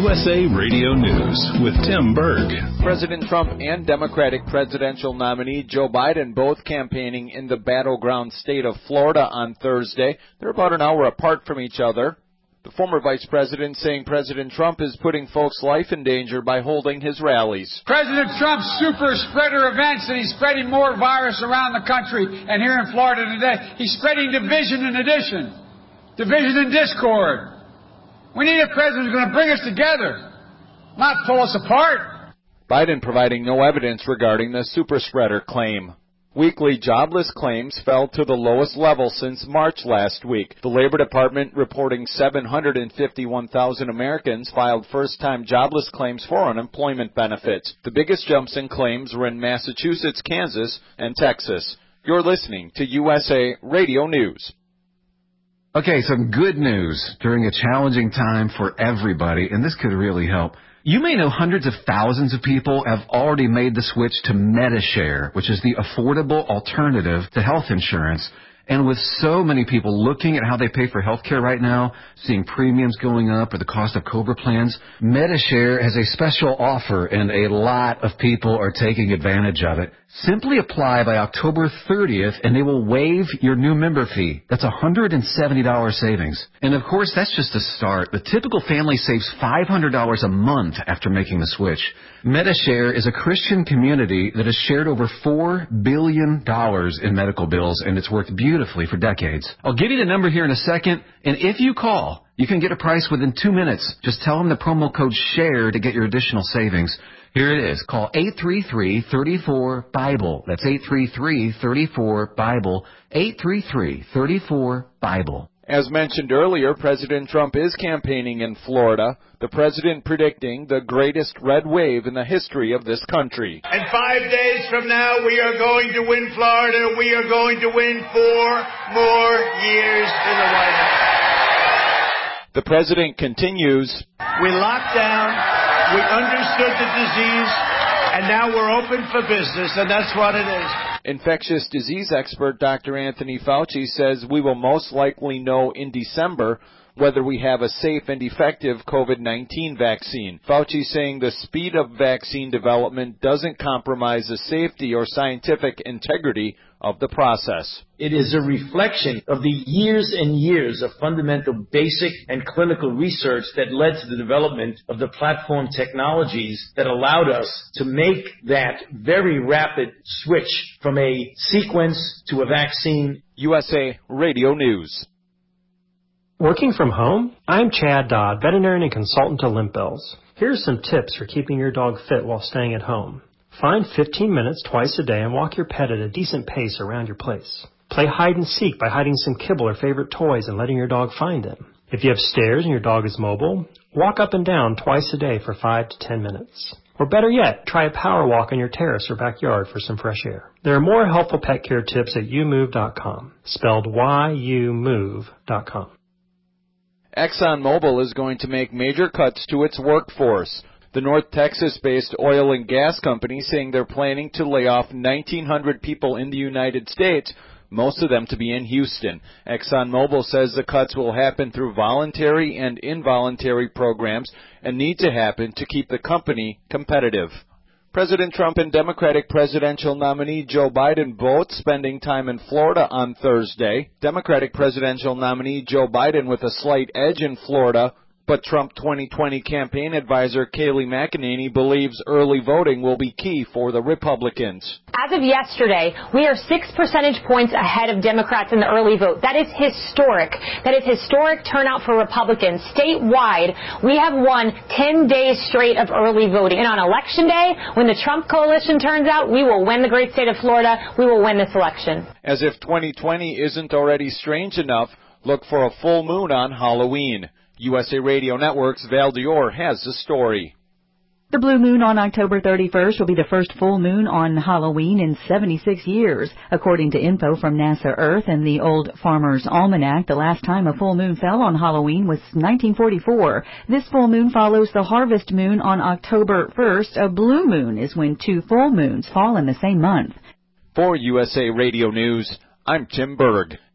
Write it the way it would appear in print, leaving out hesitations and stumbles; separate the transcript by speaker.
Speaker 1: USA Radio News with Tim Berg.
Speaker 2: President Trump and Democratic presidential nominee Joe Biden both campaigning in the battleground state of Florida on Thursday. They're about an hour apart from each other. The former vice president saying President Trump is putting folks' life in danger by holding his rallies.
Speaker 3: President Trump's super spreader events, and he's spreading more virus around the country. And here in Florida today, he's spreading division and addition, division and discord. We need a president who's going to bring us together, not pull us apart.
Speaker 2: Biden providing no evidence regarding the super spreader claim. Weekly jobless claims fell to the lowest level since March last week. The Labor Department reporting 751,000 Americans filed first-time jobless claims for unemployment benefits. The biggest jumps in claims were in Massachusetts, Kansas, and Texas. You're listening to USA Radio News.
Speaker 4: Okay, some good news during a challenging time for everybody, and this could really help. You may know hundreds of thousands of people have already made the switch to Medi-Share, which is the affordable alternative to health insurance. And with so many people looking at how they pay for health care right now, seeing premiums going up or the cost of COBRA plans, Medi-Share has a special offer, and a lot of people are taking advantage of it. Simply apply by October 30th, and they will waive your new member fee. That's $170 savings. And, of course, that's just a start. The typical family saves $500 a month after making the switch. Medi-Share is a Christian community that has shared over $4 billion in medical bills, and it's worked beautifully for decades. I'll give you the number here in a second, and if you call, you can get a price within 2 minutes. Just tell them the promo code SHARE to get your additional savings. Here it is. Call 833-34-BIBLE. That's 833-34-BIBLE. 833-34-BIBLE.
Speaker 2: As mentioned earlier, President Trump is campaigning in Florida, the president predicting the greatest red wave in the history of this country.
Speaker 5: And 5 days from now, we are going to win Florida. We are going to win 4 more years in the White House.
Speaker 2: The president continues.
Speaker 5: We locked down, we understood the disease, and now we're open for business, and that's what it is.
Speaker 2: Infectious disease expert Dr. Anthony Fauci says we will most likely know in December whether we have a safe and effective COVID-19 vaccine. Fauci saying the speed of vaccine development doesn't compromise the safety or scientific integrity of the process.
Speaker 6: It is a reflection of the years and years of fundamental basic and clinical research that led to the development of the platform technologies that allowed us to make that very rapid switch from a sequence to a vaccine.
Speaker 2: USA Radio News.
Speaker 7: Working from home? I'm Chad Dodd, veterinarian and consultant to Limp Bells. Here are some tips for keeping your dog fit while staying at home. Find 15 minutes twice a day and walk your pet at a decent pace around your place. Play hide and seek by hiding some kibble or favorite toys and letting your dog find them. If you have stairs and your dog is mobile, walk up and down twice a day for 5 to 10 minutes. Or better yet, try a power walk on your terrace or backyard for some fresh air. There are more helpful pet care tips at youmove.com, spelled youmove.com.
Speaker 2: ExxonMobil is going to make major cuts to its workforce. The North Texas-based oil and gas company saying they're planning to lay off 1,900 people in the United States, most of them to be in Houston. ExxonMobil says the cuts will happen through voluntary and involuntary programs and need to happen to keep the company competitive. President Trump and Democratic presidential nominee Joe Biden both spending time in Florida on Thursday. Democratic presidential nominee Joe Biden with a slight edge in Florida, but Trump 2020 campaign advisor Kayleigh McEnany believes early voting will be key for the Republicans.
Speaker 8: As of yesterday, we are 6 percentage points ahead of Democrats in the early vote. That is historic. That is historic turnout for Republicans. Statewide, we have won 10 days straight of early voting. And on Election Day, when the Trump coalition turns out, we will win the great state of Florida. We will win this election.
Speaker 2: As if 2020 isn't already strange enough, look for a full moon on Halloween. USA Radio Network's Val Dior has the story.
Speaker 9: The blue moon on October 31st will be the first full moon on Halloween in 76 years. According to info from NASA Earth and the Old Farmer's Almanac, the last time a full moon fell on Halloween was 1944. This full moon follows the harvest moon on October 1st. A blue moon is when 2 full moons fall in the same month.
Speaker 2: For USA Radio News, I'm Tim Berg.